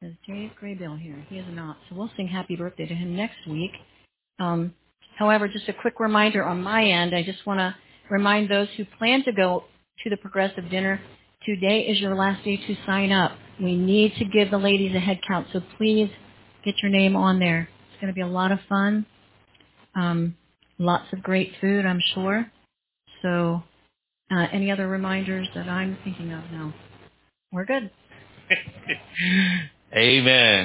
Is Dave Graybill here? He is not. So we'll sing happy birthday to him next week. However, just a quick reminder on my end, I just want to remind those who plan to go to the Progressive Dinner, today is your last day to sign up. We need to give the ladies a head count, so please get your name on there. It's going to be a lot of fun. Lots of great food, I'm sure. So any other reminders that I'm thinking of? No. We're good. Amen.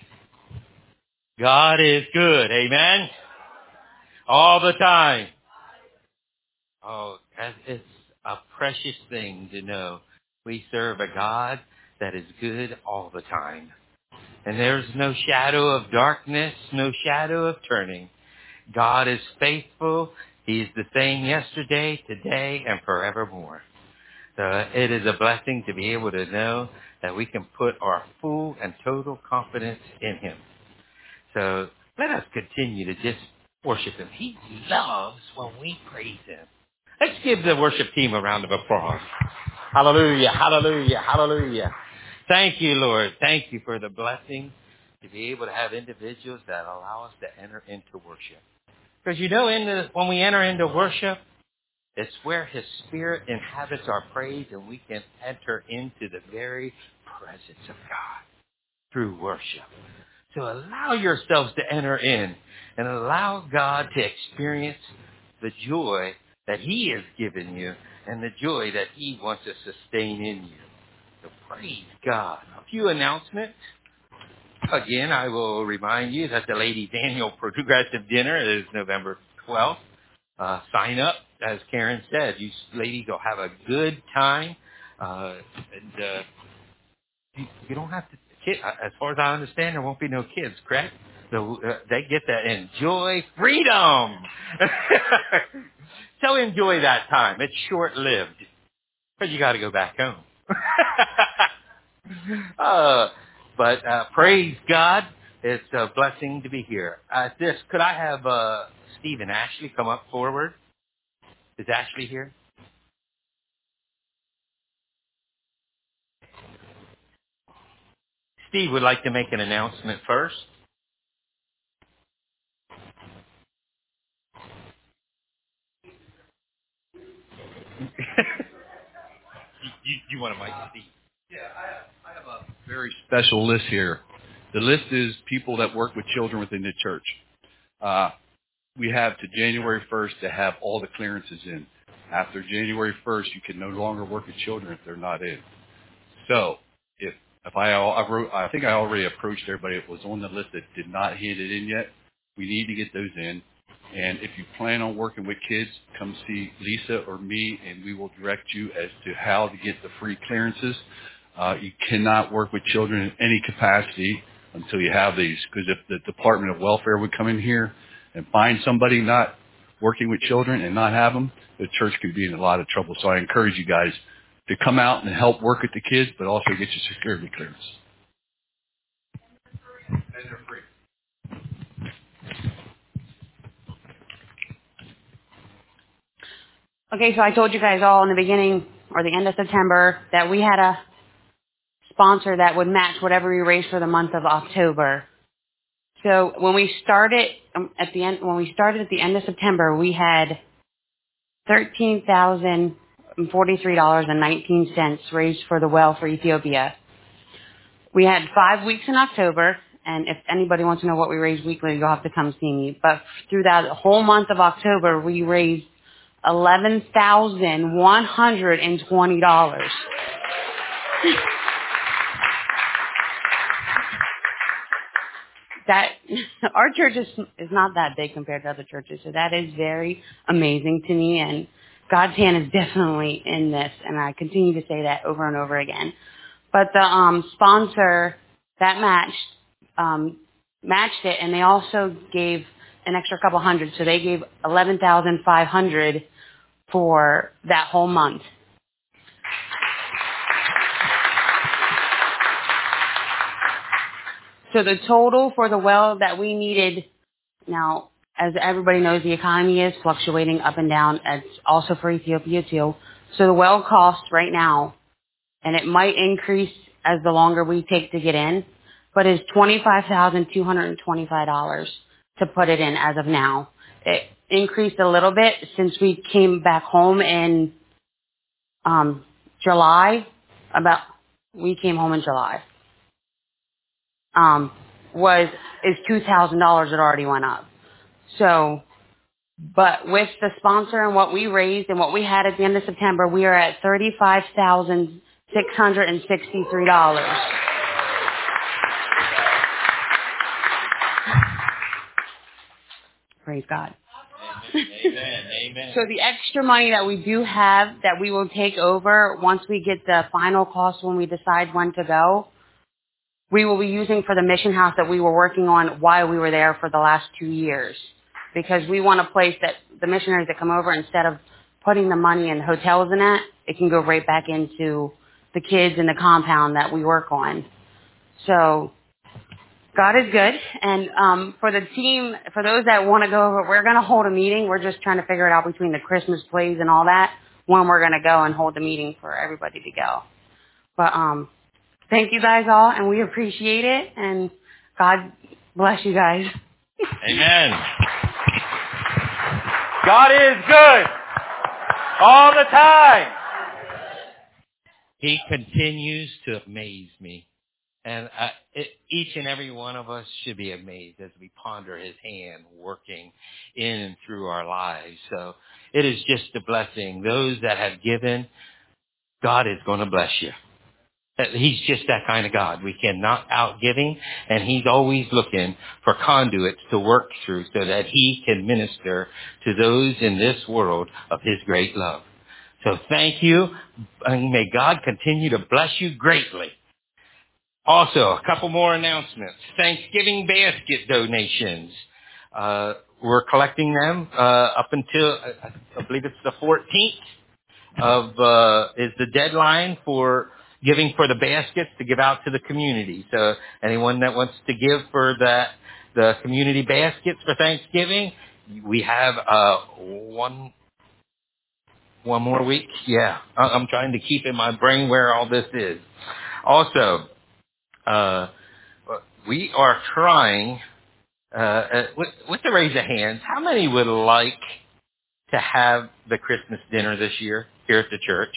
God is good. Amen. All the time. Oh, it's a precious thing to know we serve a God that is good all the time. And there's no shadow of darkness, no shadow of turning. God is faithful. He is the same yesterday, today, and forevermore. So it is a blessing to be able to know that we can put our full and total confidence in Him. So let us continue to just worship Him. He loves when we praise Him. Let's give the worship team a round of applause. Hallelujah, hallelujah, hallelujah. Thank you, Lord. Thank you for the blessing to be able to have individuals that allow us to enter into worship. Because when we enter into worship, it's where His Spirit inhabits our praise, and we can enter into the very presence of God through worship. So allow yourselves to enter in and allow God to experience the joy that He has given you and the joy that He wants to sustain in you. So praise God. A few announcements. Again, I will remind you that the ladies' annual Progressive Dinner is November 12th. Sign up, as Karen said. You ladies will have a good time. You don't have to, as far as I understand, there won't be no kids, correct? So they get that enjoy freedom. So enjoy that time. It's short-lived. But you got to go back home. But praise God. It's a blessing to be here. Could I have Steve and Ashley come up forward? Is Ashley here? Steve would like to make an announcement first. you want a mic, Steve? Yeah, I have a very special list here. The list is people that work with children within the church. We have to January 1st to have all the clearances in. After January 1st, you can no longer work with children if they're not in. So if I think I already approached everybody that was on the list that did not hand it in yet. We need to get those in. And if you plan on working with kids, come see Lisa or me, and we will direct you as to how to get the free clearances. You cannot work with children in any capacity until you have these, because if the Department of Welfare would come in here and find somebody not working with children and not have them, the church could be in a lot of trouble. So I encourage you guys to come out and help work with the kids, but also get your security clearance. And they're free. Okay, so I told you guys all in the beginning or the end of September that we had a sponsor that would match whatever we raised for the month of October. So when we started at the end of September, we had $13,043.19 raised for the well for Ethiopia. We had 5 weeks in October, and if anybody wants to know what we raised weekly, you'll have to come see me. But through that whole month of October, we raised $11,120. That our church is not that big compared to other churches, so that is very amazing to me, and God's hand is definitely in this, and I continue to say that over and over again. But the sponsor that matched it, and they also gave an extra couple hundred, so they gave $11,500 for that whole month. So the total for the well that we needed, now, as everybody knows, the economy is fluctuating up and down. It's also for Ethiopia, too. So the well cost right now, and it might increase as the longer we take to get in, but is $25,225 to put it in as of now. It increased a little bit since we came back home in July. We came home in July. Is $2,000 it already went up. So, but with the sponsor and what we raised and what we had at the end of September, we are at $35,663. Praise God. Amen. Amen. So the extra money that we do have that we will take over once we get the final cost when we decide when to go, we will be using for the mission house that we were working on while we were there for the last 2 years. Because we want a place that the missionaries that come over, instead of putting the money in hotels and that, it can go right back into the kids in the compound that we work on. So God is good. And for the team, for those that want to go over, we're going to hold a meeting. We're just trying to figure it out between the Christmas plays and all that, when we're going to go and hold the meeting for everybody to go. But thank you guys all, and we appreciate it. And God bless you guys. Amen. God is good all the time. He continues to amaze me. And each and every one of us should be amazed as we ponder his hand working in and through our lives. So it is just a blessing. Those that have given, God is going to bless you. He's just that kind of God. We cannot outgive him, and he's always looking for conduits to work through so that he can minister to those in this world of his great love. So thank you, and may God continue to bless you greatly. Also, a couple more announcements. Thanksgiving basket donations. We're collecting them up until, I believe it's the 14th is the deadline for giving for the baskets to give out to the community. So anyone that wants to give for the community baskets for Thanksgiving, we have one more week. Yeah, I'm trying to keep in my brain where all this is. Also, we are trying with the raise of hands. How many would like to have the Christmas dinner this year here at the church?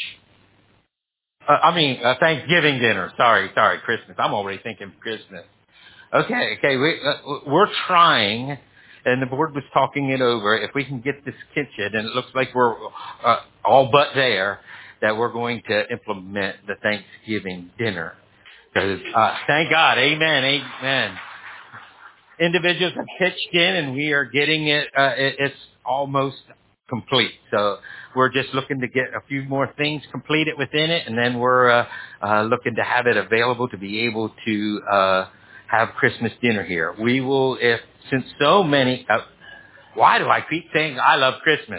Thanksgiving dinner. Sorry, Christmas. I'm already thinking Christmas. Okay. We're trying, and the board was talking it over. If we can get this kitchen, and it looks like we're all but there, that we're going to implement the Thanksgiving dinner. Because thank God, amen. Individuals have pitched in, and we are getting it. It's almost complete. So we're just looking to get a few more things completed within it, and then we're looking to have it available to be able to have Christmas dinner here. We will, since so many, why do I keep saying I love Christmas?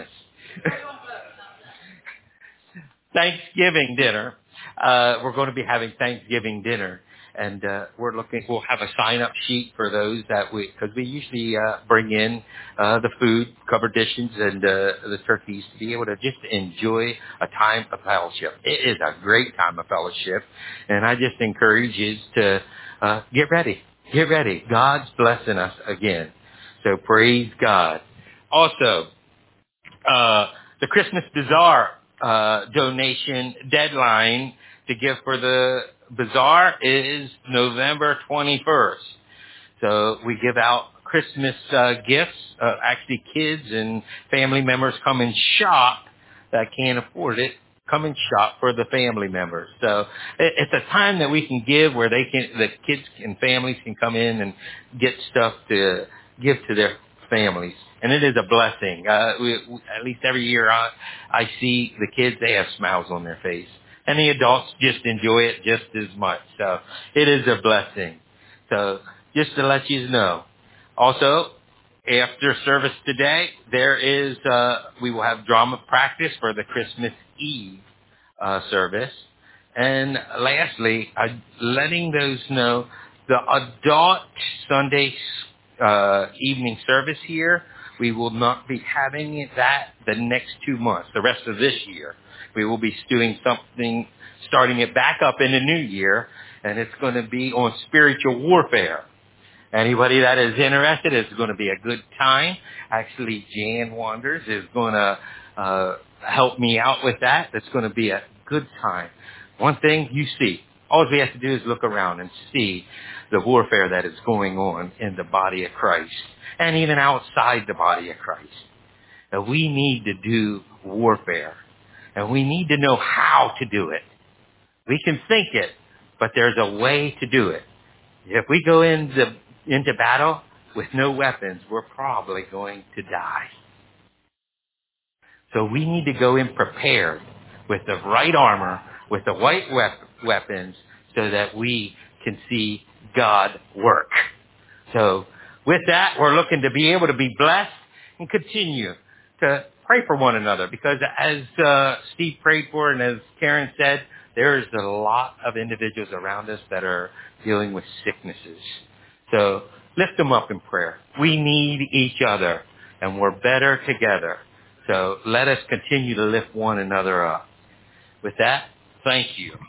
Thanksgiving dinner. We're going to be having Thanksgiving dinner. And we'll have a sign-up sheet for those because we usually bring in the food, covered dishes, and the turkeys to be able to just enjoy a time of fellowship. It is a great time of fellowship, and I just encourage you to get ready. Get ready. God's blessing us again. So praise God. Also, the Christmas Bazaar donation deadline to give for the bazaar is November 21st. So we give out Christmas gifts. Actually, kids and family members come and shop that can't afford it. Come and shop for the family members. So it's a time that we can give where the kids and families can come in and get stuff to give to their families. And it is a blessing. At least every year I see the kids, they have smiles on their face. And the adults just enjoy it just as much. So it is a blessing. So just to let you know. Also, after service today, we will have drama practice for the Christmas Eve service. And lastly, letting those know the adult Sunday evening service here, we will not be having that the next 2 months, the rest of this year. We will be doing something, starting it back up in the new year, and it's going to be on spiritual warfare. Anybody that is interested, it's going to be a good time. Actually, Jan Wanders is going to help me out with that. It's going to be a good time. One thing you see, all we have to do is look around and see the warfare that is going on in the body of Christ and even outside the body of Christ. And we need to do warfare, and we need to know how to do it. We can think it, but there's a way to do it. If we go into battle with no weapons, we're probably going to die. So we need to go in prepared with the right armor, with the right weapons, so that we can see God work. So with that, we're looking to be able to be blessed and continue to pray for one another, because as Steve prayed for and as Karen said, there's a lot of individuals around us that are dealing with sicknesses. So lift them up in prayer. We need each other, and we're better together. So let us continue to lift one another up. With that, thank you.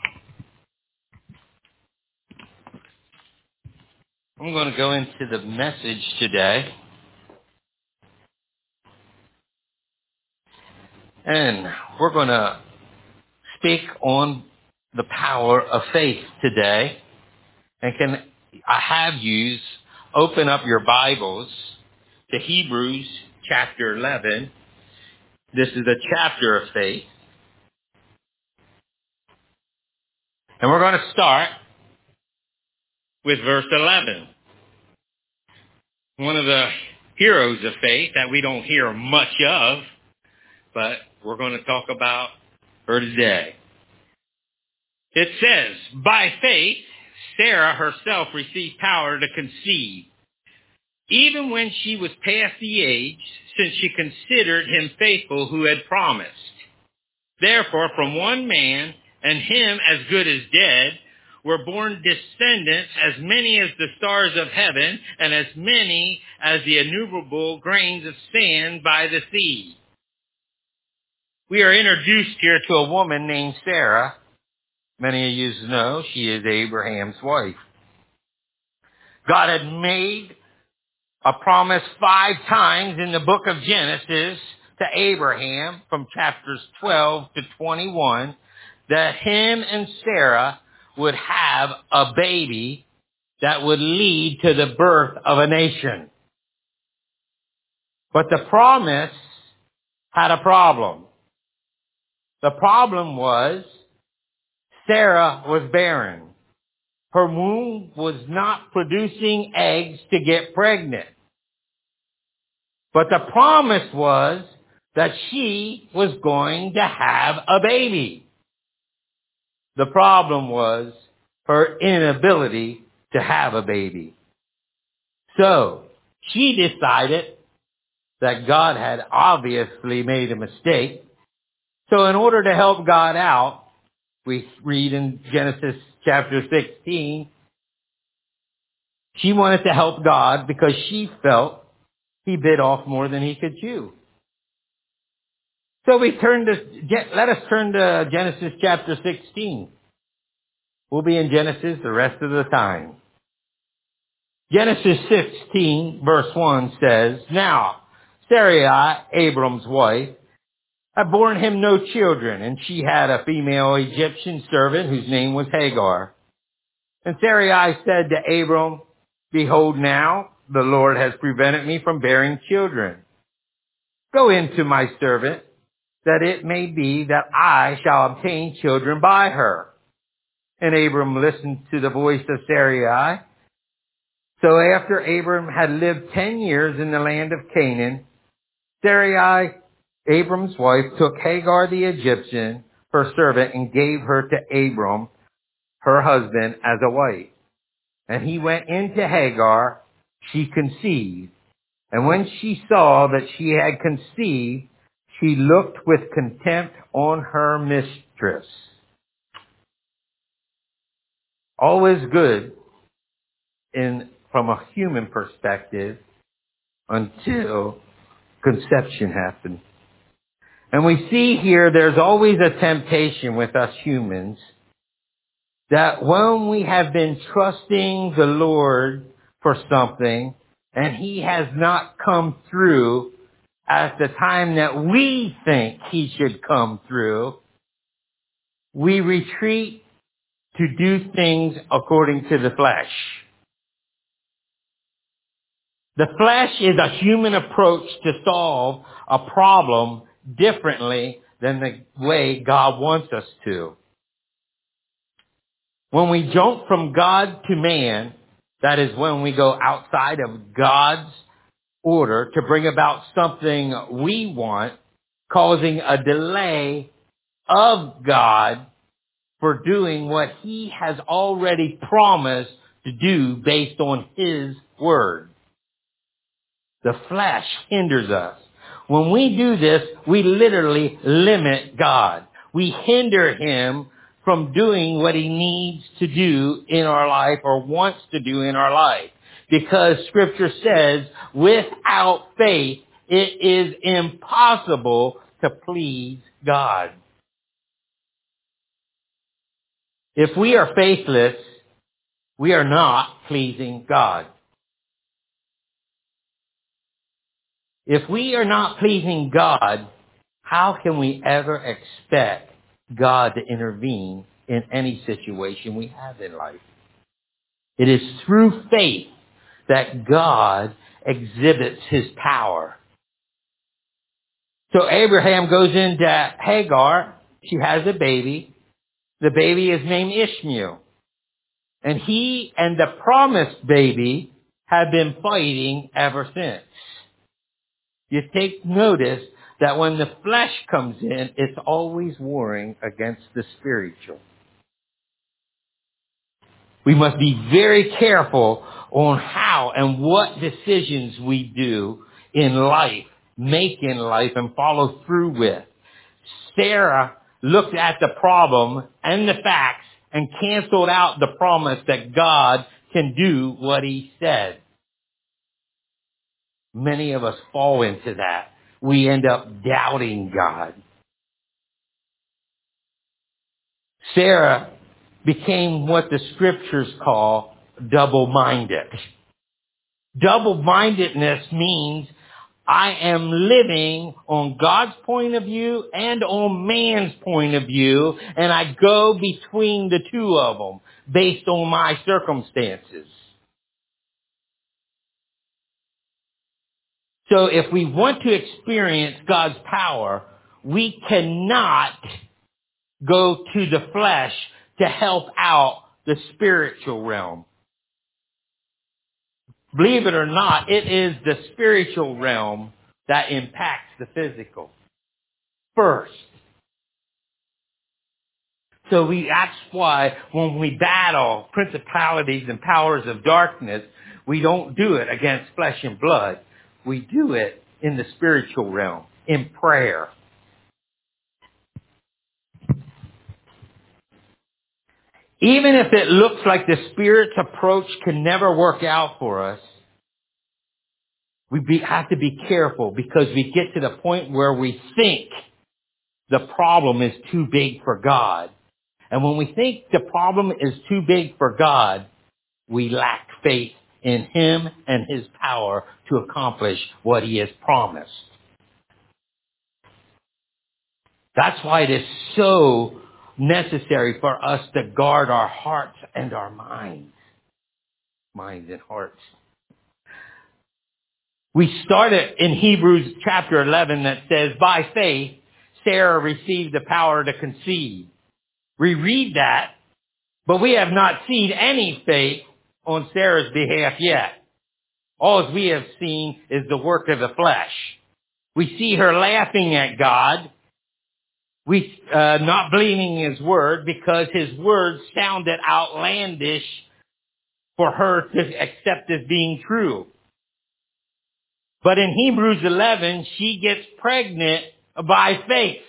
I'm going to go into the message today. And we're going to speak on the power of faith today. And can I have you open up your Bibles to Hebrews chapter 11. This is a chapter of faith. And we're going to start with verse 11. One of the heroes of faith that we don't hear much of, but we're going to talk about her today. It says, by faith, Sarah herself received power to conceive, even when she was past the age, since she considered him faithful who had promised. Therefore, from one man, and him as good as dead, were born descendants as many as the stars of heaven, and as many as the innumerable grains of sand by the sea. We are introduced here to a woman named Sarah. Many of you know she is Abraham's wife. God had made a promise 5 times in the book of Genesis to Abraham from chapters 12 to 21 that him and Sarah would have a baby that would lead to the birth of a nation. But the promise had a problem. The problem was Sarah was barren. Her womb was not producing eggs to get pregnant. But the promise was that she was going to have a baby. The problem was her inability to have a baby. So she decided that God had obviously made a mistake. So in order to help God out, we read in Genesis chapter 16, she wanted to help God because she felt he bit off more than he could chew. So let us turn to Genesis chapter 16. We'll be in Genesis the rest of the time. Genesis 16 verse 1 says, now Sarai, Abram's wife, had borne him no children, and she had a female Egyptian servant whose name was Hagar. And Sarai said to Abram, behold, now the Lord has prevented me from bearing children. Go in to my servant, that it may be that I shall obtain children by her. And Abram listened to the voice of Sarai. So after Abram had lived 10 years in the land of Canaan, Sarai, Abram's wife, took Hagar the Egyptian, her servant, and gave her to Abram, her husband, as a wife. And he went into Hagar, she conceived. And when she saw that she had conceived, she looked with contempt on her mistress. Always good from a human perspective until conception happened. And we see here there's always a temptation with us humans that when we have been trusting the Lord for something and He has not come through at the time that we think He should come through, we retreat to do things according to the flesh. The flesh is a human approach to solve a problem differently than the way God wants us to. When we jump from God to man, that is when we go outside of God's order to bring about something we want, causing a delay of God for doing what He has already promised to do based on His word. The flesh hinders us. When we do this, we literally limit God. We hinder Him from doing what He needs to do in our life or wants to do in our life. Because Scripture says, without faith, it is impossible to please God. If we are faithless, we are not pleasing God. If we are not pleasing God, how can we ever expect God to intervene in any situation we have in life? It is through faith that God exhibits His power. So Abraham goes into Hagar. She has a baby. The baby is named Ishmael. And he and the promised baby have been fighting ever since. You take notice that when the flesh comes in, it's always warring against the spiritual. We must be very careful on how and what decisions we do in life, make in life, and follow through with. Sarah looked at the problem and the facts and canceled out the promise that God can do what He said. Many of us fall into that. We end up doubting God. Sarah became what the Scriptures call double-minded. Double-mindedness means I am living on God's point of view and on man's point of view, and I go between the two of them based on my circumstances. So if we want to experience God's power, we cannot go to the flesh to help out the spiritual realm. Believe it or not, it is the spiritual realm that impacts the physical first. So that's why when we battle principalities and powers of darkness, we don't do it against flesh and blood. We do it in the spiritual realm, in prayer. Even if it looks like the Spirit's approach can never work out for us, we have to be careful because we get to the point where we think the problem is too big for God. And when we think the problem is too big for God, we lack faith in Him and His power to accomplish what He has promised. That's why it is so necessary for us to guard our hearts and our minds. Minds and hearts. We started in Hebrews chapter 11 that says, by faith, Sarah received the power to conceive. We read that, but we have not seen any faith on Sarah's behalf yet. All we have seen is the work of the flesh. We see her laughing at God. We not believing His word because His word sounded outlandish for her to accept as being true. But in Hebrews 11, she gets pregnant by faith.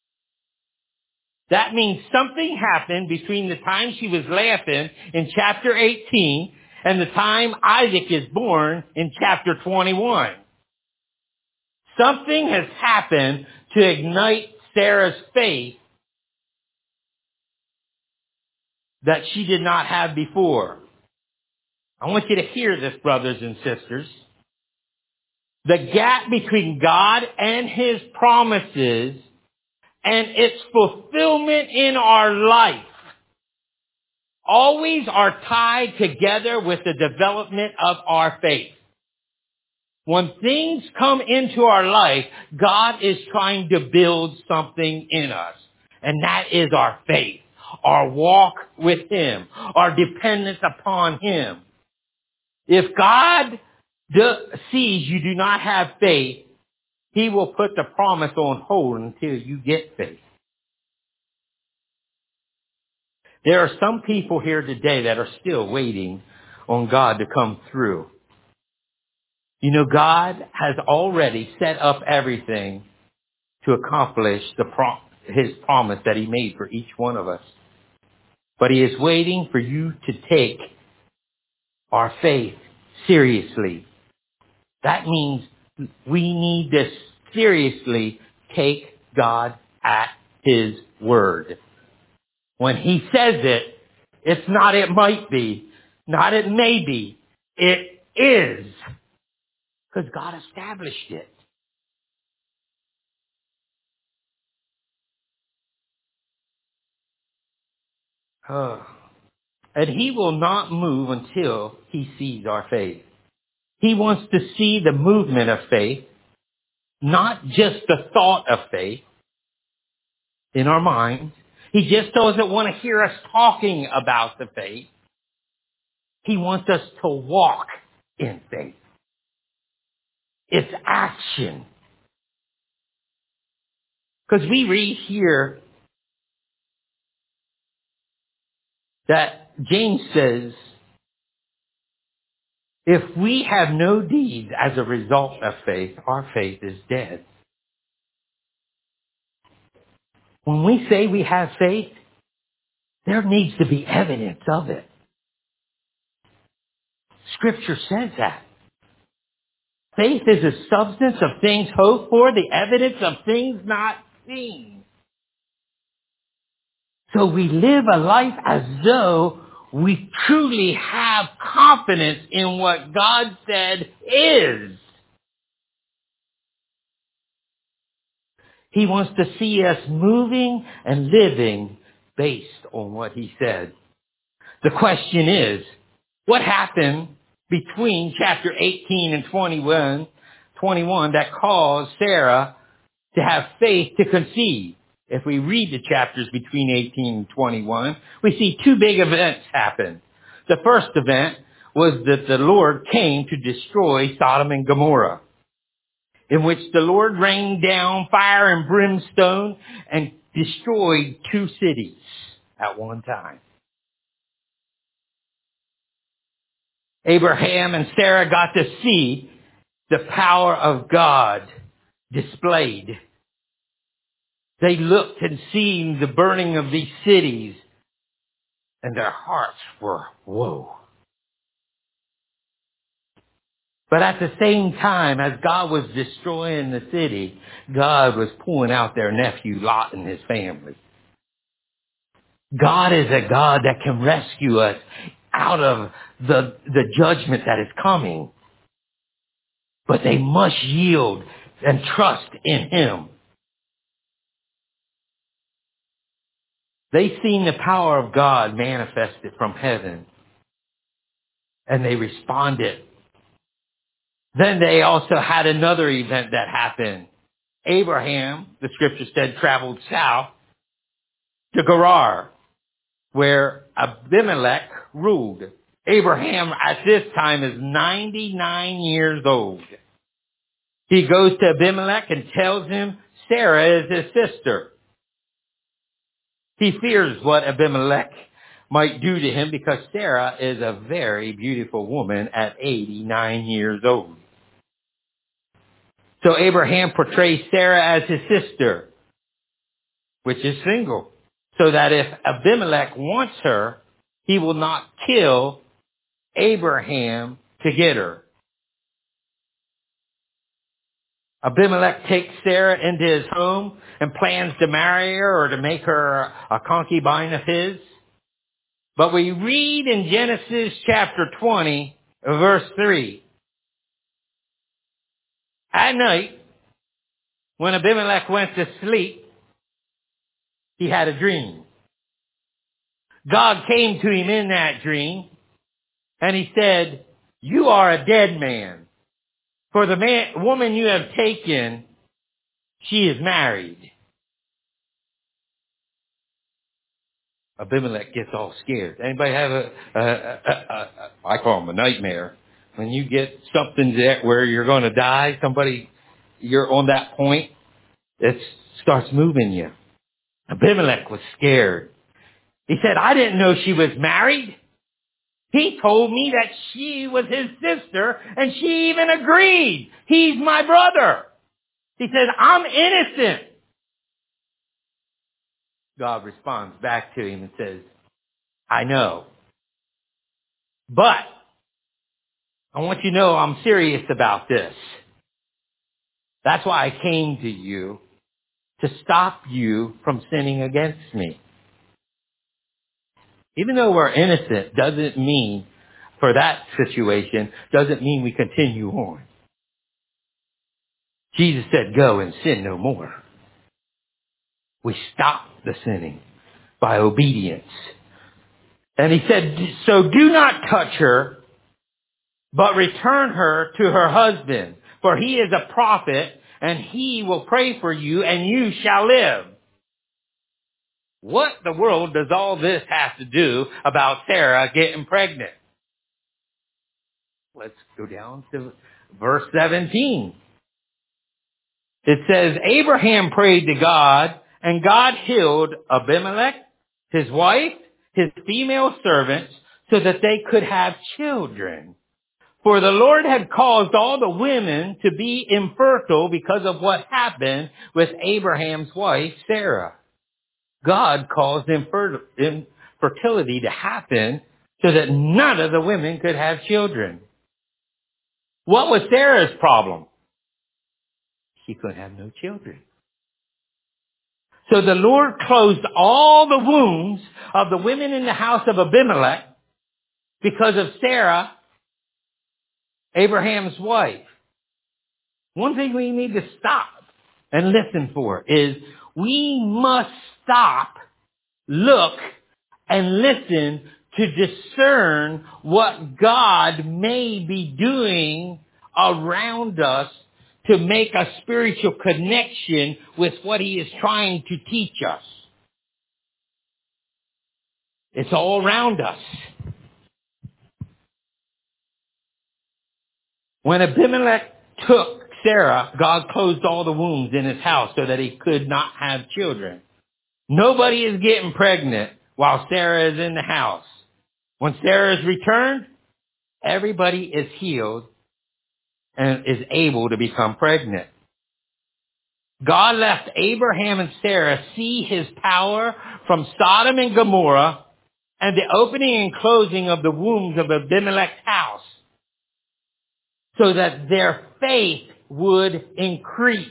That means something happened between the time she was laughing in chapter 18 and the time Isaac is born in chapter 21. Something has happened to ignite Sarah's faith that she did not have before. I want you to hear this, brothers and sisters. The gap between God and His promises and its fulfillment in our life always are tied together with the development of our faith. When things come into our life, God is trying to build something in us. And that is our faith, our walk with Him, our dependence upon Him. If God sees you do not have faith, He will put the promise on hold until you get faith. There are some people here today that are still waiting on God to come through. You know, God has already set up everything to accomplish His promise that He made for each one of us. But He is waiting for you to take our faith seriously. That means we need to seriously take God at His word. When He says it, it's not it might be, not it may be, it is. Because God established it. And He will not move until He sees our faith. He wants to see the movement of faith, not just the thought of faith in our minds. He just doesn't want to hear us talking about the faith. He wants us to walk in faith. It's action. Because we read here that James says, if we have no deeds as a result of faith, our faith is dead. When we say we have faith, there needs to be evidence of it. Scripture says that. Faith is a substance of things hoped for, the evidence of things not seen. So we live a life as though we truly have confidence in what God said is. He wants to see us moving and living based on what He said. The question is, what happened between chapter 18 and 21 that caused Sarah to have faith to conceive? If we read the chapters between 18 and 21, we see two big events happen. The first event was that the Lord came to destroy Sodom and Gomorrah, in which the Lord rained down fire and brimstone and destroyed two cities at one time. Abraham and Sarah got to see the power of God displayed. They looked and seen the burning of these cities, and their hearts were, whoa. But at the same time, as God was destroying the city, God was pulling out their nephew Lot and his family. God is a God that can rescue us out of the judgment that is coming. But they must yield and trust in Him. They seen the power of God manifested from heaven, and they responded. Then they also had another event that happened. Abraham, the scripture said, traveled south to Gerar, where Abimelech ruled. Abraham at this time is 99 years old. He goes to Abimelech and tells him Sarah is his sister. He fears what Abimelech might do to him because Sarah is a very beautiful woman at 89 years old. So Abraham portrays Sarah as his sister, which is single, so that if Abimelech wants her, he will not kill Abraham to get her. Abimelech takes Sarah into his home and plans to marry her or to make her a concubine of his. But we read in Genesis chapter 20, verse 3. At night, when Abimelech went to sleep, he had a dream. God came to him in that dream, and he said, "You are a dead man, for the woman you have taken, she is married." Abimelech gets all scared. Anybody have I call them a nightmare. When you get something that where you're going to die, you're on that point, it starts moving you. Abimelech was scared. He said, "I didn't know she was married. He told me that she was his sister, and she even agreed. He's my brother." He said, "I'm innocent." God responds back to him and says, "I know. But I want you to know I'm serious about this. That's why I came to you, to stop you from sinning against me." Even though we're innocent doesn't mean, for that situation, doesn't mean we continue on. Jesus said, "Go and sin no more." We stop the sinning by obedience. And he said, "So do not touch her, but return her to her husband, for he is a prophet, and he will pray for you, and you shall live." What the world does all this have to do about Sarah getting pregnant? Let's go down to verse 17. It says, "Abraham prayed to God, and God healed Abimelech, his wife, his female servants, so that they could have children. For the Lord had caused all the women to be infertile because of what happened with Abraham's wife, Sarah." God caused infertility to happen so that none of the women could have children. What was Sarah's problem? She couldn't have no children. So the Lord closed all the wombs of the women in the house of Abimelech because of Sarah, Abraham's wife. One thing we need to stop and listen for is we must stop, look, and listen to discern what God may be doing around us to make a spiritual connection with what He is trying to teach us. It's all around us. When Abimelech took Sarah, God closed all the wombs in his house so that he could not have children. Nobody is getting pregnant while Sarah is in the house. When Sarah is returned, everybody is healed and is able to become pregnant. God left Abraham and Sarah see His power from Sodom and Gomorrah and the opening and closing of the wombs of Abimelech's house so that their faith would increase.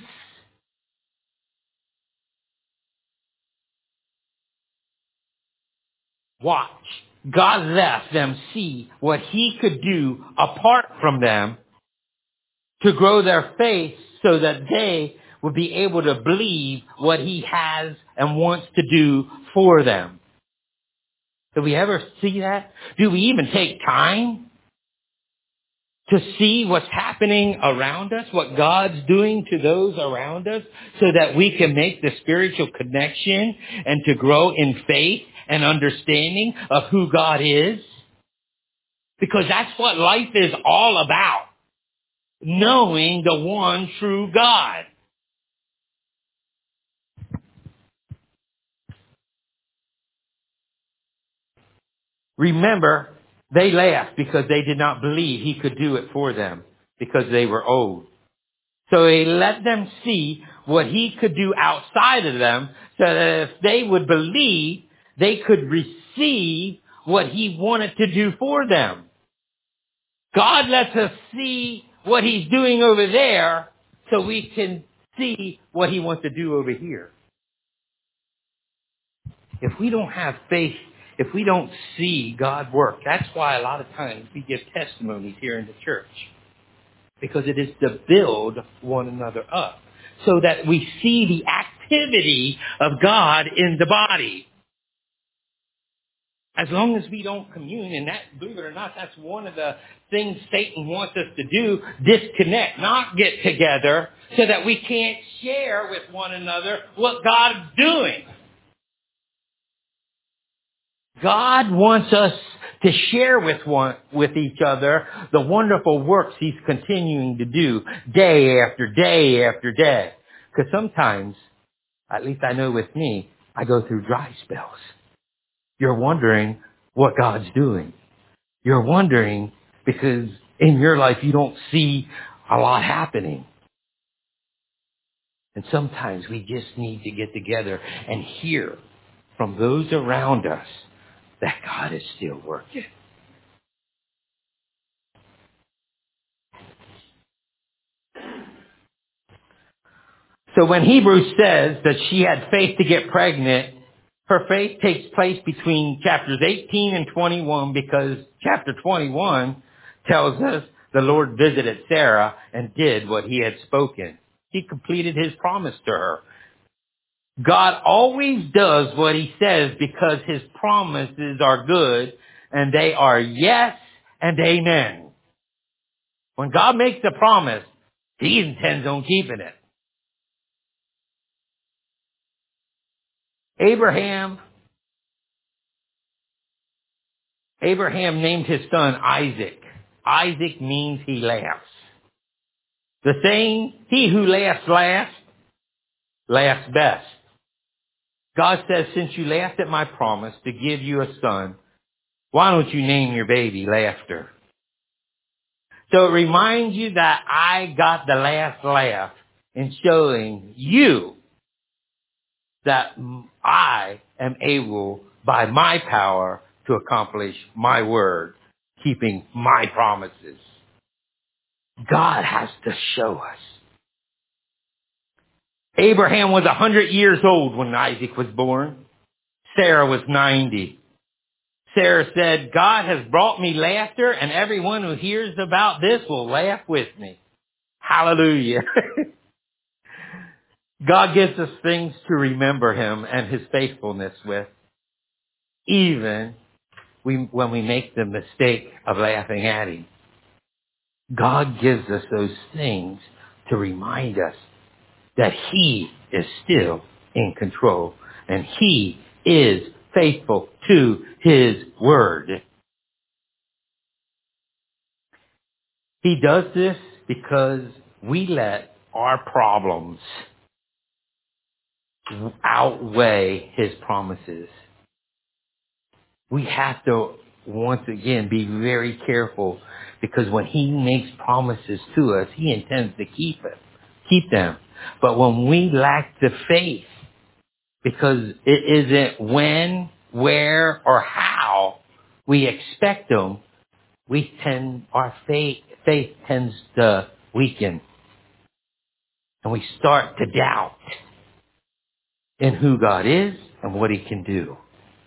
Watch. God left them see what He could do apart from them to grow their faith so that they would be able to believe what He has and wants to do for them. Do we ever see that? Do we even take time to see what's happening around us, what God's doing to those around us, so that we can make the spiritual connection and to grow in faith and understanding of who God is? Because that's what life is all about. Knowing the one true God. Remember, they laughed because they did not believe He could do it for them because they were old. So He let them see what He could do outside of them so that if they would believe, they could receive what He wanted to do for them. God lets us see what He's doing over there so we can see what He wants to do over here. If we don't have faith if we don't see God work. That's why a lot of times we give testimonies here in the church. Because it is to build one another up. So that we see the activity of God in the body. As long as we don't commune, and that, believe it or not, that's one of the things Satan wants us to do, disconnect, not get together, so that we can't share with one another what God's doing. God wants us to share with each other the wonderful works He's continuing to do day after day after day. Because sometimes, at least I know with me, I go through dry spells. You're wondering what God's doing. You're wondering because in your life you don't see a lot happening. And sometimes we just need to get together and hear from those around us that God is still working. So when Hebrews says that she had faith to get pregnant, her faith takes place between chapters 18 and 21 because chapter 21 tells us the Lord visited Sarah and did what He had spoken. He completed His promise to her. God always does what He says because His promises are good and they are yes and amen. When God makes a promise, He intends on keeping it. Abraham named his son Isaac. Isaac means he laughs. The saying, he who laughs last, laughs best. God says, since you laughed at my promise to give you a son, why don't you name your baby Laughter? So it reminds you that I got the last laugh in showing you that I am able, by my power, to accomplish my word, keeping my promises. God has to show us. Abraham was 100 years old when Isaac was born. Sarah was 90. Sarah said, God has brought me laughter, and everyone who hears about this will laugh with me. Hallelujah. God gives us things to remember Him and His faithfulness with, even when we make the mistake of laughing at Him. God gives us those things to remind us that He is still in control and He is faithful to His word. He does this because we let our problems outweigh His promises. We have to, once again, be very careful because when He makes promises to us, He intends to keep them. But when we lack the faith, because it isn't when, where, or how we expect them, our faith tends to weaken. And we start to doubt in who God is and what He can do.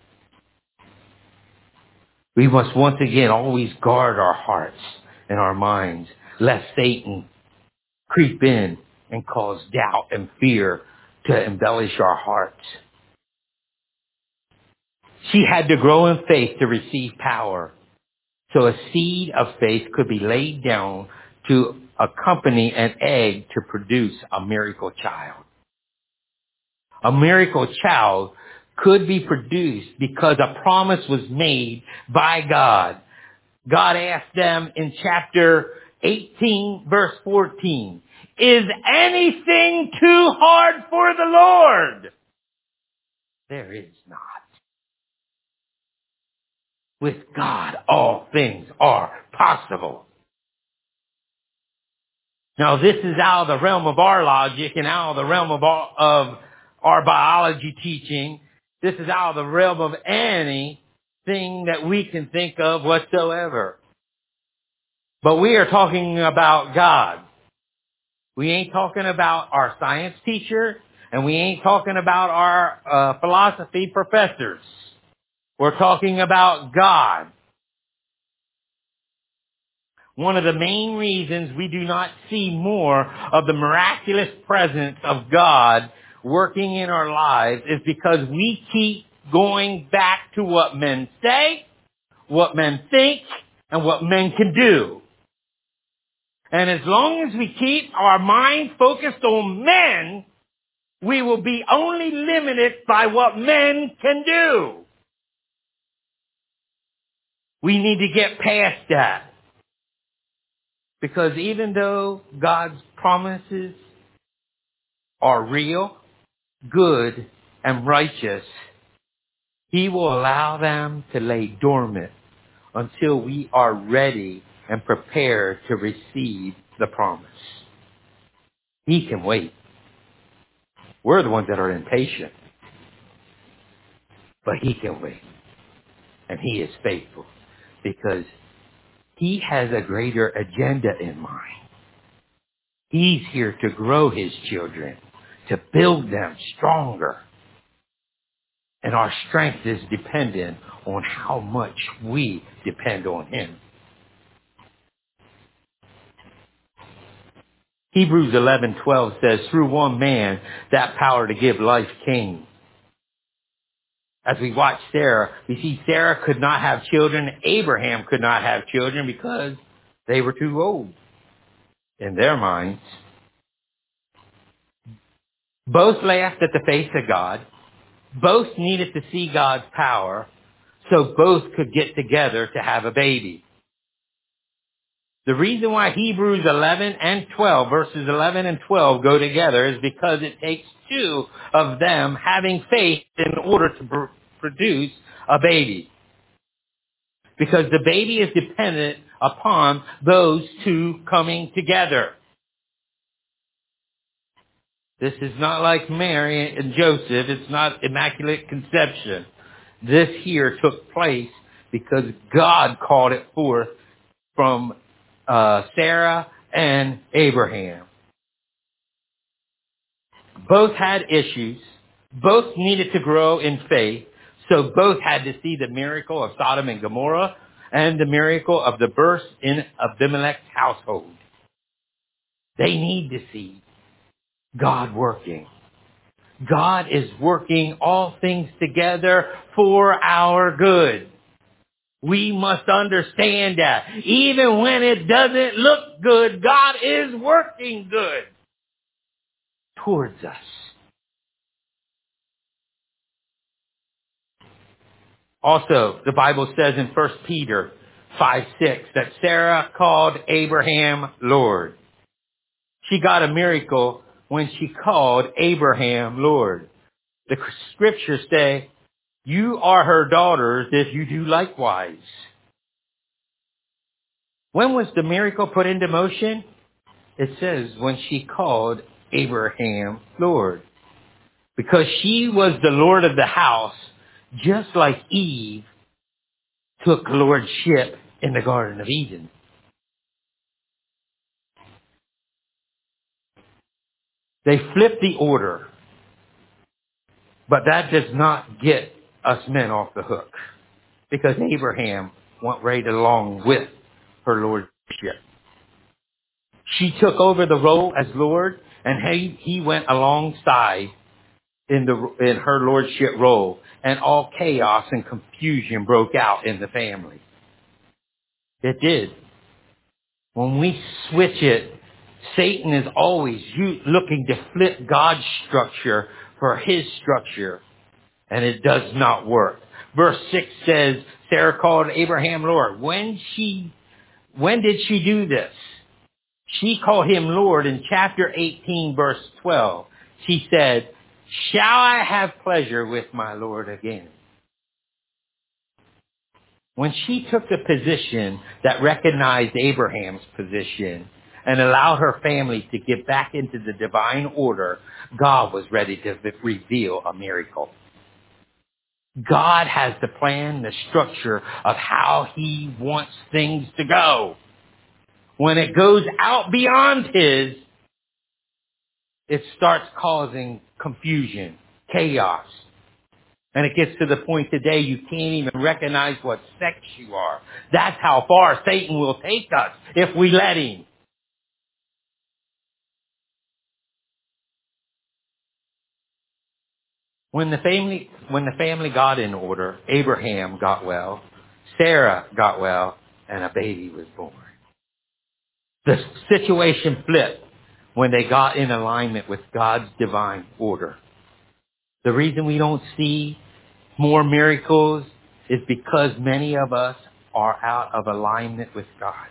We must once again always guard our hearts and our minds, lest Satan creep in and cause doubt and fear to embellish our hearts. She had to grow in faith to receive power. So a seed of faith could be laid down to accompany an egg to produce a miracle child. A miracle child could be produced because a promise was made by God. God asked them in chapter 18, verse 14, is anything too hard for the Lord? There is not. With God, all things are possible. Now, this is out of the realm of our logic and out of the realm of our biology teaching. This is out of the realm of anything that we can think of whatsoever. But we are talking about God. We ain't talking about our science teacher, and we ain't talking about our philosophy professors. We're talking about God. One of the main reasons we do not see more of the miraculous presence of God working in our lives is because we keep going back to what men say, what men think, and what men can do. And as long as we keep our mind focused on men, we will be only limited by what men can do. We need to get past that. Because even though God's promises are real, good, and righteous, He will allow them to lay dormant until we are ready and prepared to receive the promise. He can wait. We're the ones that are impatient. But He can wait. And He is faithful because He has a greater agenda in mind. He's here to grow His children, to build them stronger. And our strength is dependent on how much we depend on Him. Hebrews 11:12 says, through one man, that power to give life came. As we watch Sarah, we see Sarah could not have children. Abraham could not have children because they were too old in their minds. Both laughed at the face of God. Both needed to see God's power, so both could get together to have a baby. The reason why Hebrews 11 and 12, verses 11 and 12 go together is because it takes two of them having faith in order to produce a baby. Because the baby is dependent upon those two coming together. This is not like Mary and Joseph. It's not immaculate conception. This here took place because God called it forth from Sarah and Abraham. Both had issues. Both needed to grow in faith. So both had to see the miracle of Sodom and Gomorrah and the miracle of the birth in Abimelech's household. They need to see God working. God is working all things together for our good. We must understand that. Even when it doesn't look good, God is working good towards us. Also, the Bible says in 1 Peter 5:6 that Sarah called Abraham Lord. She got a miracle when she called Abraham Lord. The scriptures say, you are her daughters if you do likewise. When was the miracle put into motion? It says when she called Abraham Lord. Because she was the Lord of the house, just like Eve took lordship in the Garden of Eden. They flipped the order. But that does not get us men off the hook. Because Abraham went right along with her lordship. She took over the role as Lord, and he went alongside in her lordship role. And all chaos and confusion broke out in the family. It did. When we switch it, Satan is always looking to flip God's structure for his structure. And it does not work. Verse 6 says, Sarah called Abraham Lord. When did she do this? She called him Lord in chapter 18, verse 12. She said, shall I have pleasure with my Lord again? When she took the position that recognized Abraham's position and allowed her family to get back into the divine order, God was ready to reveal a miracle. God has the plan, the structure of how He wants things to go. When it goes out beyond His, it starts causing confusion, chaos. And it gets to the point today you can't even recognize what sex you are. That's how far Satan will take us if we let him. When the family got in order, Abraham got well, Sarah got well, and a baby was born. The situation flipped when they got in alignment with God's divine order. The reason we don't see more miracles is because many of us are out of alignment with God.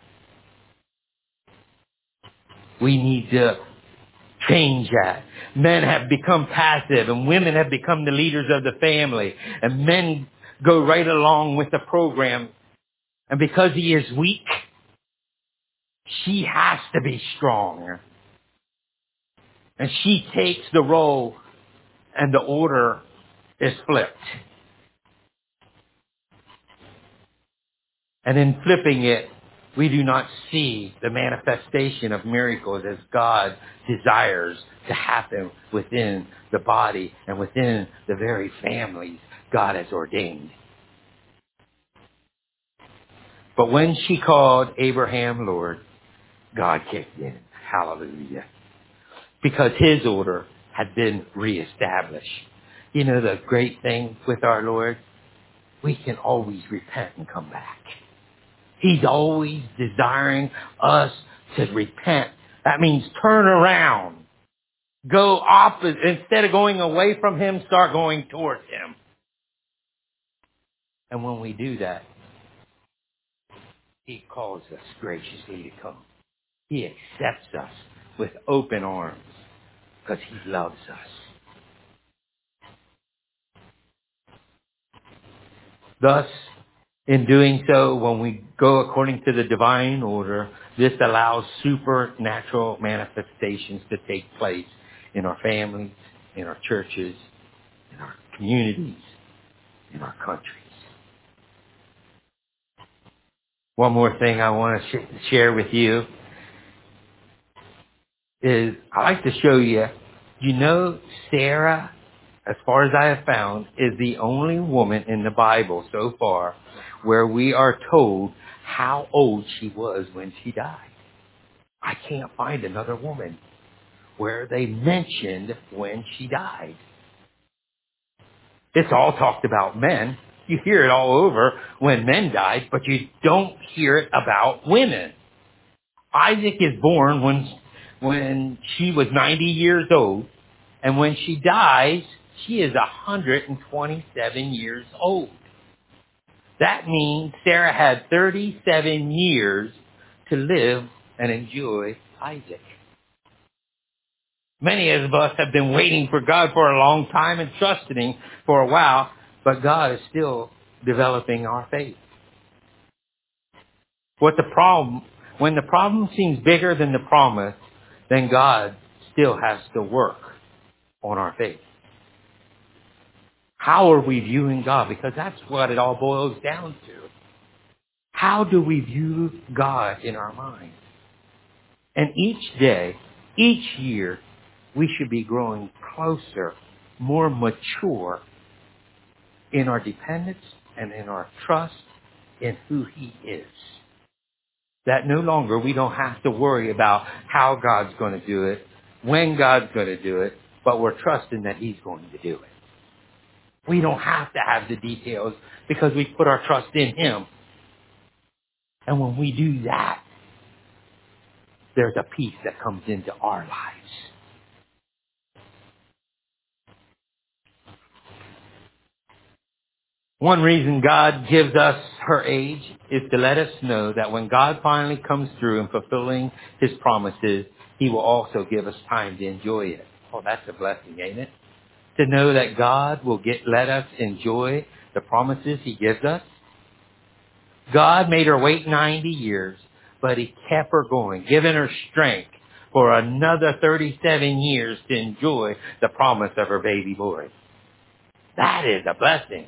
We need to change that. Men have become passive and women have become the leaders of the family. And men go right along with the program. And because he is weak, she has to be strong. And she takes the role and the order is flipped. And in flipping it, we do not see the manifestation of miracles as God desires to happen within the body and within the very families God has ordained. But when she called Abraham Lord, God kicked in. Hallelujah. Because his order had been reestablished. You know the great thing with our Lord? We can always repent and come back. He's always desiring us to repent. That means turn around. Go opposite. Instead of going away from him, start going towards him. And when we do that, he calls us graciously to come. He accepts us with open arms because he loves us. Thus, in doing so, when we go according to the divine order, this allows supernatural manifestations to take place in our families, in our churches, in our communities, in our countries. One more thing I want to share with you is I like to show you, Sarah, as far as I have found, is the only woman in the Bible so far where we are told how old she was when she died. I can't find another woman where they mentioned when she died. It's all talked about men. You hear it all over when men died, but you don't hear it about women. Isaac is born when she was 90 years old, and when she dies, she is 127 years old. That means Sarah had 37 years to live and enjoy Isaac. Many of us have been waiting for God for a long time and trusting him for a while, but God is still developing our faith. When the problem seems bigger than the promise, then God still has to work on our faith. How are we viewing God? Because that's what it all boils down to. How do we view God in our mind? And each day, each year, we should be growing closer, more mature in our dependence and in our trust in who he is. That no longer we don't have to worry about how God's going to do it, when God's going to do it, but we're trusting that he's going to do it. We don't have to have the details because we put our trust in him. And when we do that, there's a peace that comes into our lives. One reason God gives us her age is to let us know that when God finally comes through in fulfilling his promises, he will also give us time to enjoy it. Oh, that's a blessing, ain't it? To know that God will let us enjoy the promises he gives us. God made her wait 90 years, but he kept her going, giving her strength for another 37 years to enjoy the promise of her baby boy. That is a blessing.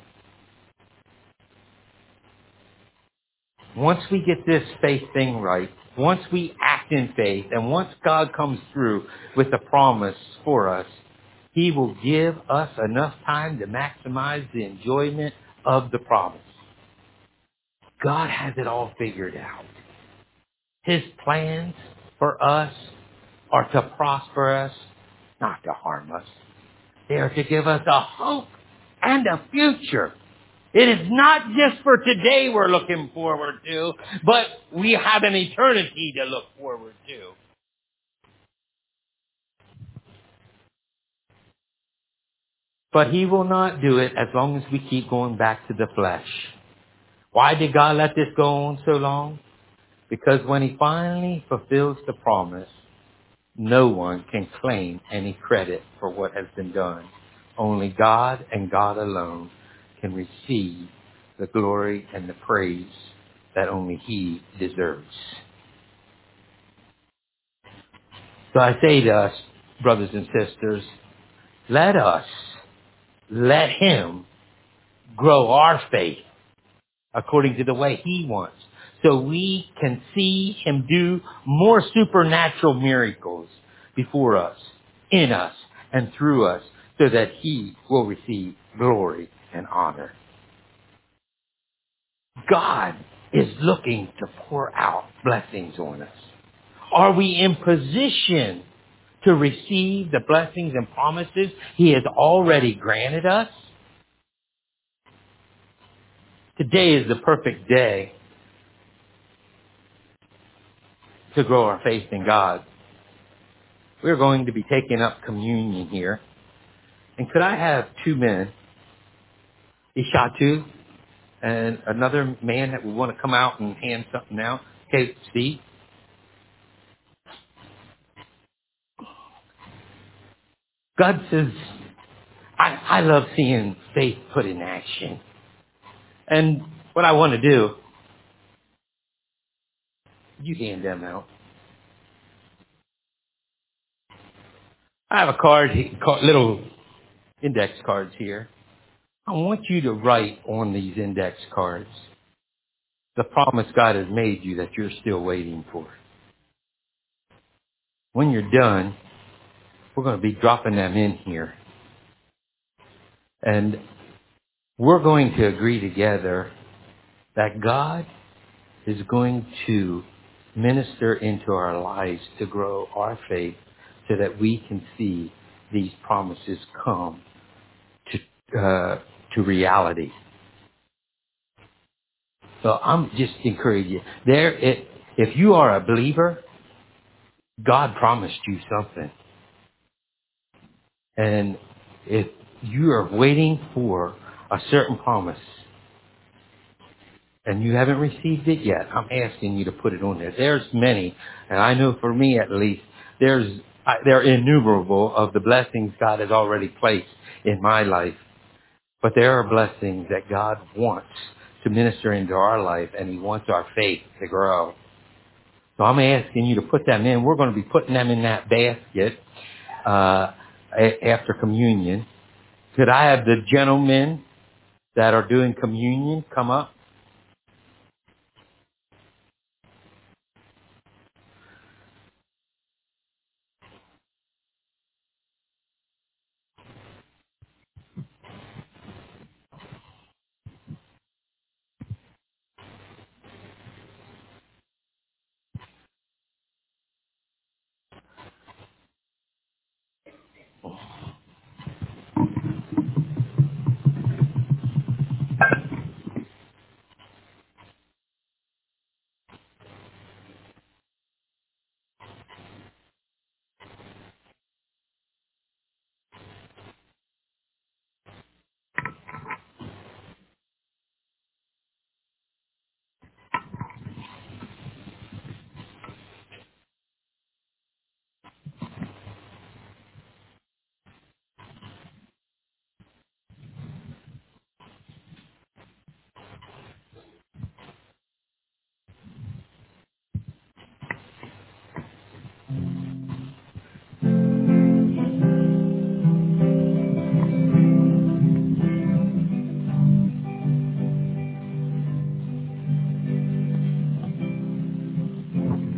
Once we get this faith thing right, once we act in faith, and once God comes through with the promise for us, He will give us enough time to maximize the enjoyment of the promise. God has it all figured out. His plans for us are to prosper us, not to harm us. They are to give us a hope and a future. It is not just for today we're looking forward to, but we have an eternity to look forward to. But He will not do it as long as we keep going back to the flesh. Why did God let this go on so long? Because when He finally fulfills the promise, no one can claim any credit for what has been done. Only God and God alone can receive the glory and the praise that only He deserves. So I say to us, brothers and sisters, let Him grow our faith according to the way He wants, so we can see Him do more supernatural miracles before us, in us, and through us, so that He will receive glory and honor. God is looking to pour out blessings on us. Are we in position to receive the blessings and promises He has already granted us? Today is the perfect day to grow our faith in God. We're going to be taking up communion here. And could I have 2 men, Ishatu, and another man that would want to come out and hand something out? Okay, Steve. God says, I love seeing faith put in action. And what I want to do, you hand them out. I have a little index cards here. I want you to write on these index cards the promise God has made you that you're still waiting for. When you're done, we're going to be dropping them in here. And we're going to agree together that God is going to minister into our lives to grow our faith so that we can see these promises come to reality. So I'm just encouraging you. If you are a believer, God promised you something. And if you are waiting for a certain promise and you haven't received it yet, I'm asking you to put it on there. There's many, and I know for me at least, they're innumerable of the blessings God has already placed in my life. But there are blessings that God wants to minister into our life, and He wants our faith to grow. So I'm asking you to put them in. We're going to be putting them in that basket after communion. Could I have the gentlemen that are doing communion come up?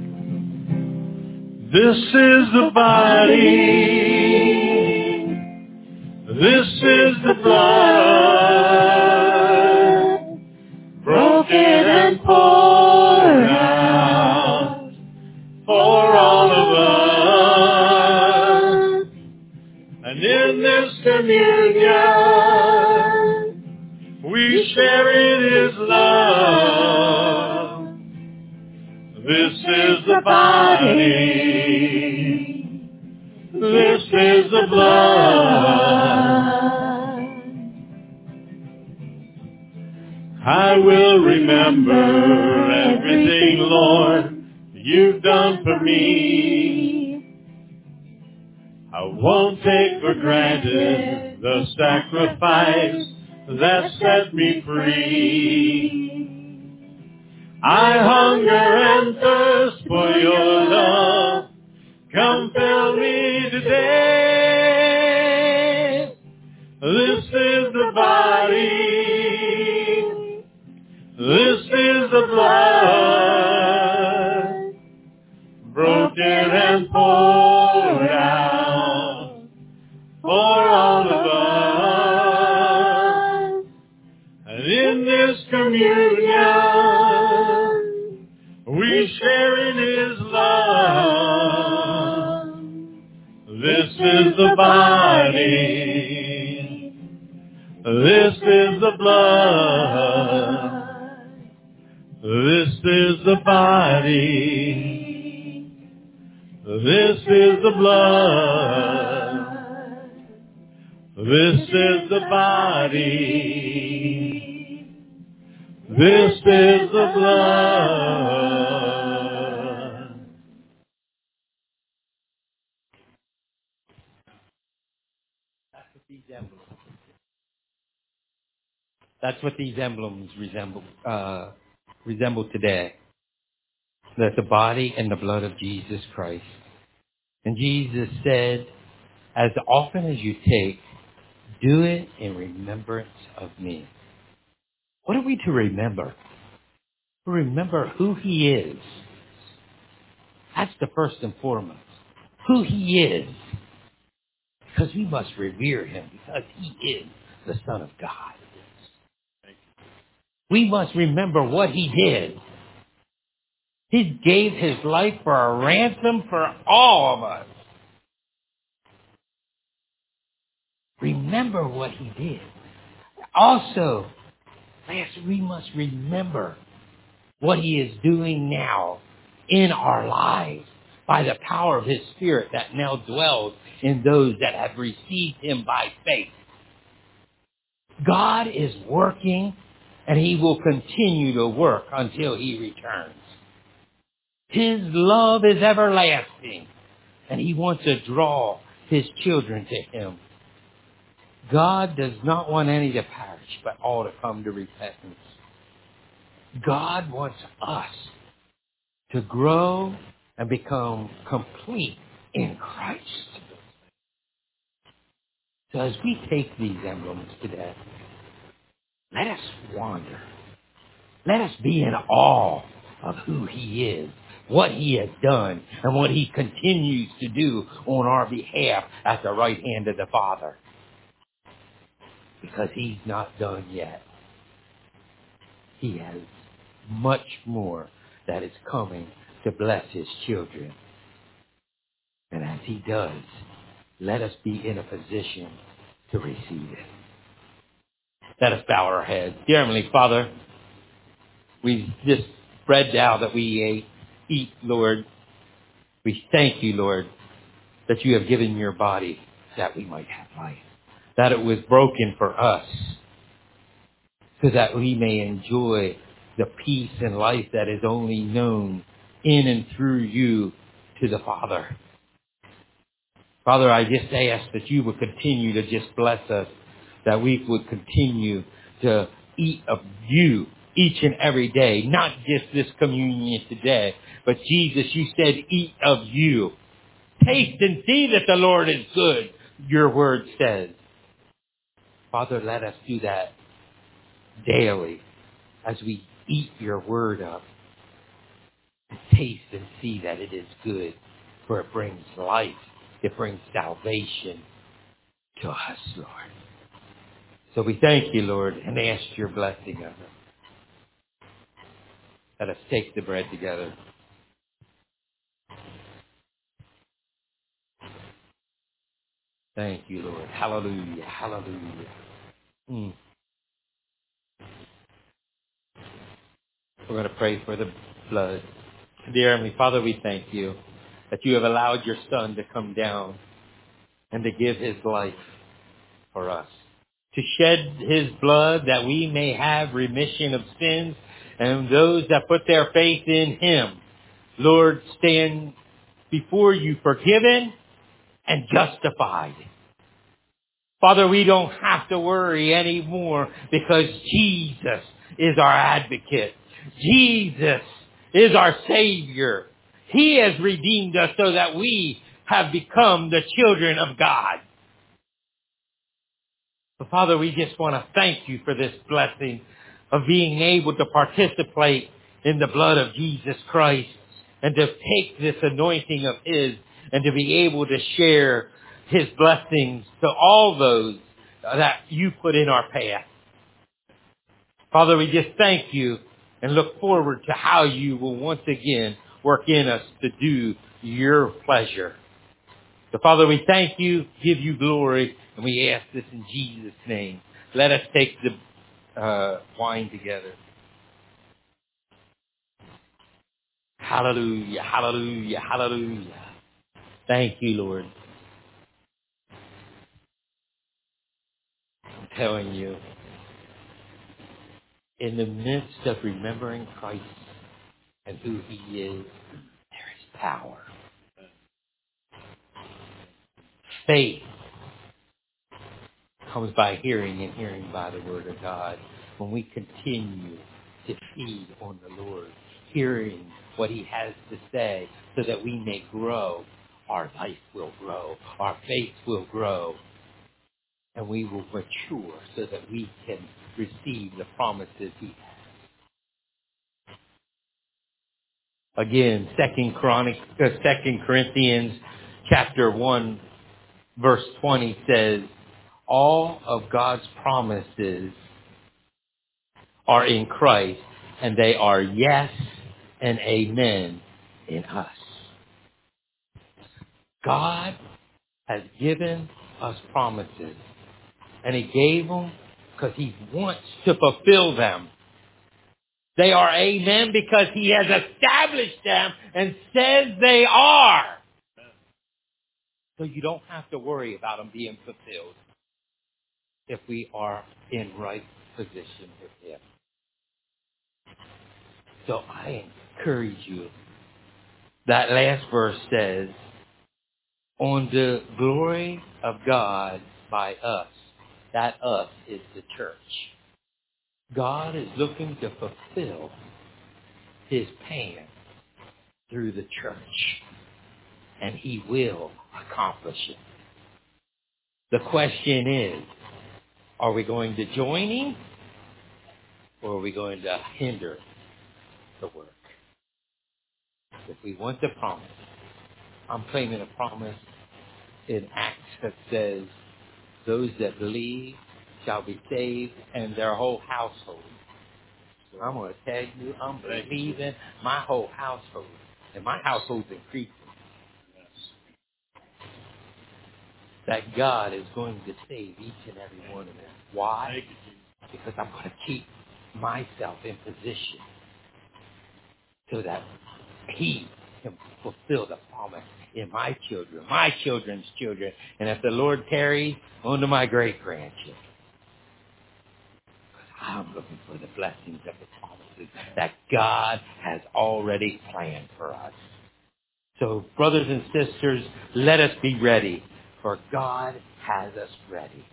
This is the body This is the blood, broken and poured out for all of us. And in this communion, we share in His love. This is the body. This is the blood. I will remember everything, Lord, You've done for me. I won't take for granted the sacrifice that set me free. I hunger and thirst for Your love. Come fill me today. This is the body. This is the blood. Broken and poured out for all of us. And in this communion, we share in His love. This is the body. This is the blood. This is the body. This is the blood. This is the body. This is the blood. That's what these emblems resemble today. That's the body and the blood of Jesus Christ. And Jesus said, as often as you take, do it in remembrance of me. What are we to remember? Remember who He is. That's the first and foremost. Who He is. Because we must revere Him because He is the Son of God. We must remember what He did. He gave His life for a ransom for all of us. Remember what He did. Also, we must remember what He is doing now in our lives by the power of His Spirit that now dwells in those that have received Him by faith. God is working, and He will continue to work until He returns. His love is everlasting, and He wants to draw His children to Him. God does not want any to perish, but all to come to repentance. God wants us to grow and become complete in Christ. So as we take these emblems today, let us wander. Let us be in awe of who He is, what He has done, and what He continues to do on our behalf at the right hand of the Father. Because He's not done yet. He has much more that is coming to bless His children. And as He does, let us be in a position to receive it. Let us bow our heads. Dear Heavenly Father, we just bread now that we eat, Lord. We thank You, Lord, that You have given Your body that we might have life. That it was broken for us so that we may enjoy the peace and life that is only known in and through You to the Father. Father, I just ask that You would continue to just bless us, that we would continue to eat of You each and every day, not just this communion today, but Jesus, You said, eat of You. Taste and see that the Lord is good, Your word says. Father, let us do that daily as we eat Your word up. Taste and see that it is good, for it brings life. It brings salvation to us, Lord. So we thank you, Lord, and ask your blessing of it. Let us take the bread together. Thank you, Lord. Hallelujah. Hallelujah. We're going to pray for the blood. Dear Heavenly Father, we thank you that you have allowed your Son to come down and to give his life for us, to shed his blood that we may have remission of sins, and those that put their faith in him, Lord, stand before you forgiven and justified. Father, we don't have to worry anymore because Jesus is our advocate. Jesus is our Savior. He has redeemed us so that we have become the children of God. So Father, we just want to thank you for this blessing of being able to participate in the blood of Jesus Christ and to take this anointing of his and to be able to share his blessings to all those that you put in our path. Father, we just thank you and look forward to how you will once again work in us to do your pleasure. So Father, we thank you, give you glory, and we ask this in Jesus' name. Let us take the wine together. Hallelujah, hallelujah, hallelujah. Thank you, Lord. I'm telling you, in the midst of remembering Christ and who he is, there is power. Faith comes by hearing and hearing by the word of God. When we continue to feed on the Lord, hearing what he has to say so that we may grow, our life will grow, our faith will grow, and we will mature so that we can receive the promises he has. Again, 2 Corinthians chapter 1, verse 20 says, all of God's promises are in Christ, and they are yes and amen in us. God has given us promises, and he gave them because he wants to fulfill them. They are amen because he has established them and says they are. So you don't have to worry about them being fulfilled if we are in right position with him. So I encourage you. That last verse says, on the glory of God by us. That us is the church. God is looking to fulfill his plan through the church. And he will accomplish it. The question is, are we going to join him? Or are we going to hinder the work? If we want the promise, I'm claiming a promise in Acts that says, those that believe shall be saved and their whole household. So I'm going to tell you, I'm believing my whole household. And my household's increasing. That God is going to save each and every one of them. Why? Because I'm going to keep myself in position so that he can fulfill the promise in my children, my children's children, and if the Lord tarries, on to my great-grandchildren. I'm looking for the blessings of the promises that God has already planned for us. So, brothers and sisters, let us be ready, for God has us ready.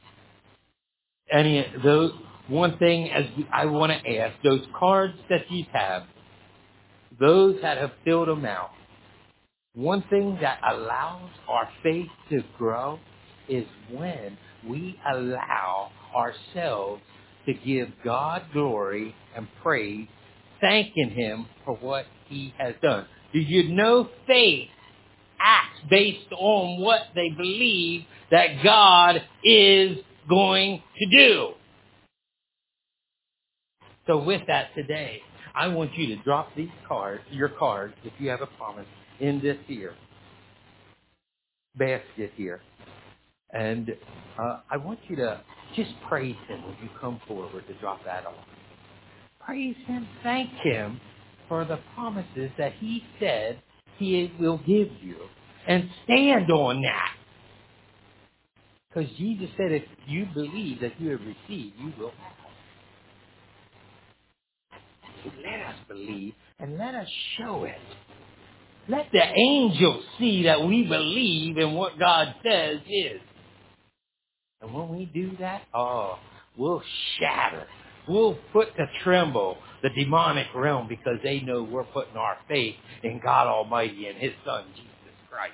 One thing I want to ask, those cards that you have, those that have filled them out, one thing that allows our faith to grow is when we allow ourselves to give God glory and praise, thanking him for what he has done. Do you know faith acts based on what they believe that God is going to do? So with that today, I want you to drop your cards, if you have a promise, in this here basket here. And I want you to just praise him when you come forward to drop that off. Praise him, thank him for the promises that he said he will give you. And stand on that. Because Jesus said if you believe that you have received, you will have. Let us believe and let us show it. Let the angels see that we believe in what God says is. And when we do that, we'll shatter. We'll put to tremble the demonic realm because they know we're putting our faith in God Almighty and His Son, Jesus Christ.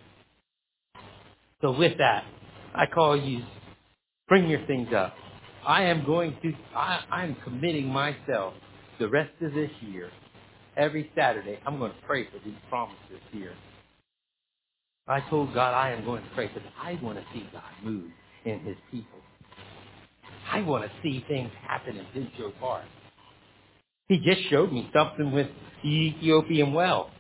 So with that, I call you, bring your things up. I'm committing myself the rest of this year. Every Saturday, I'm going to pray for these promises here. I told God I am going to pray because I want to see God move in His people. I want to see things happen in His heart. He just showed me something with the Ethiopian well.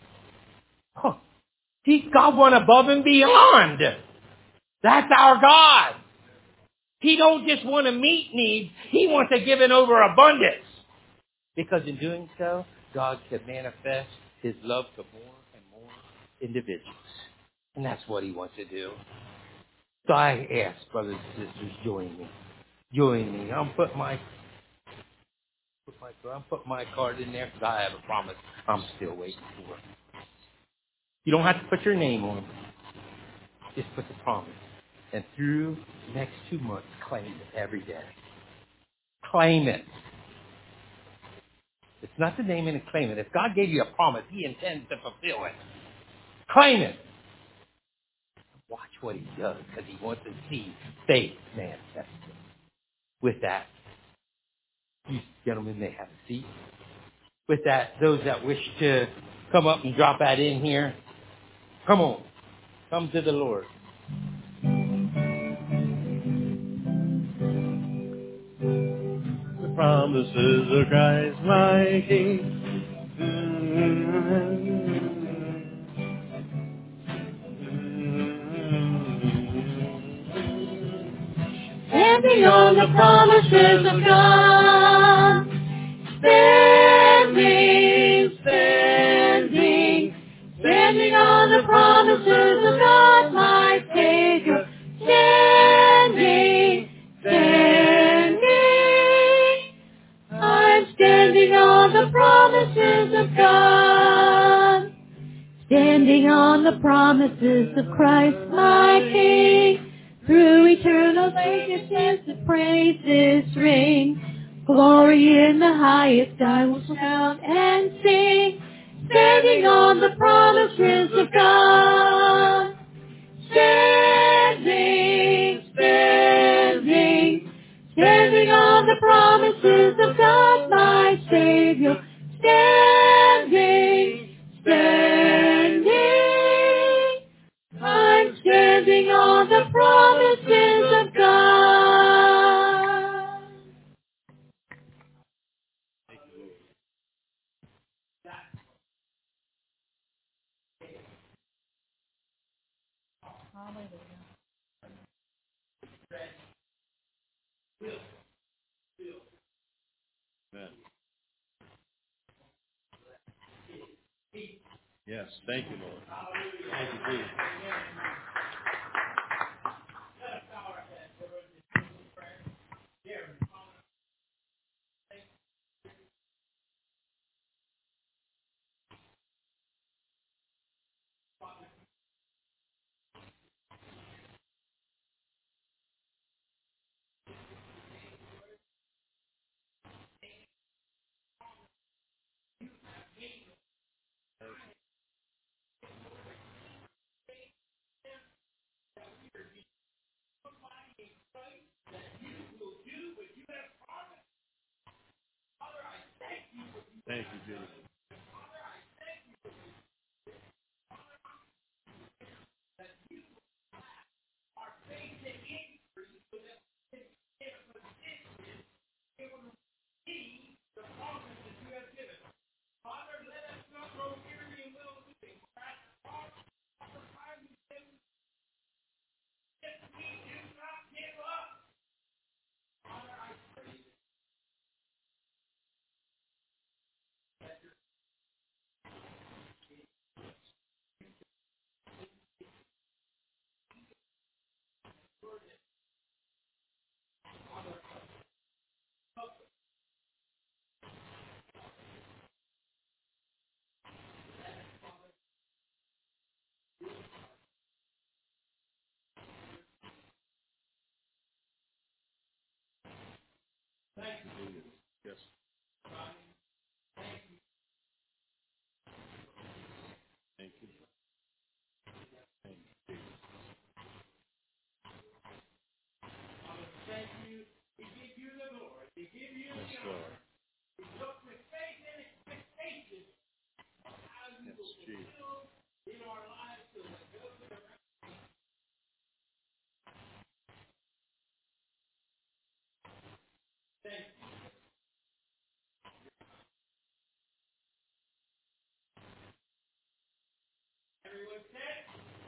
God went above and beyond. That's our God. He don't just want to meet needs. He wants to give in overabundance. Because in doing so, God can manifest His love to more and more individuals. And that's what He wants to do. So I ask, brothers and sisters, join me. Join me. I'm putting my card in there because I have a promise I'm still waiting for. You don't have to put your name on it. Just put the promise. And through the next 2 months, claim it every day. Claim it. It's not to name it and claim it. If God gave you a promise, He intends to fulfill it. Claim it. Watch what He does because He wants to see faith manifested. With that, you gentlemen may have a seat. With that, those that wish to come up and drop that in here, come on. Come to the Lord. The promises of Christ my King. Standing on the promises of God. Standing on the promises of God, my Savior. I'm standing on the promises of God. Standing on the promises of Christ, my King. Through eternal ages, the praises ring. Glory in the highest, I will shout and sing. Standing on the promises of God. Standing on the promises of God, my Savior. I'm standing on the promises of God. Amen. Yes, thank you, Lord. Thank you, Jesus.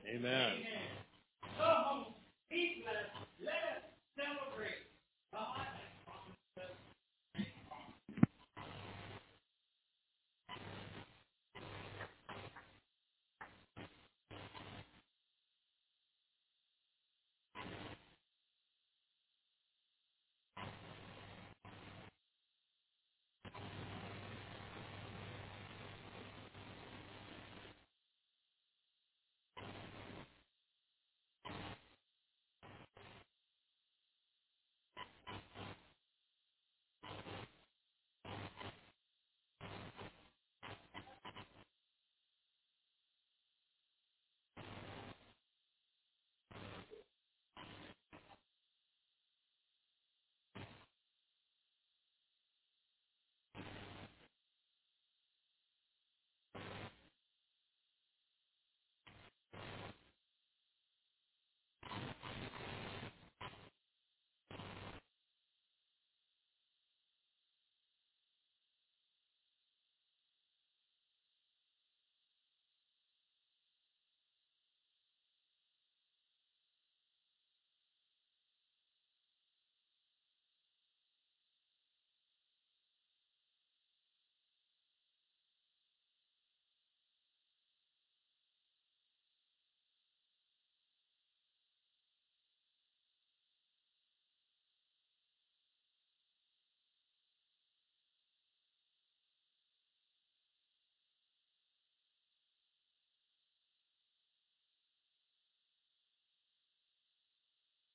Amen.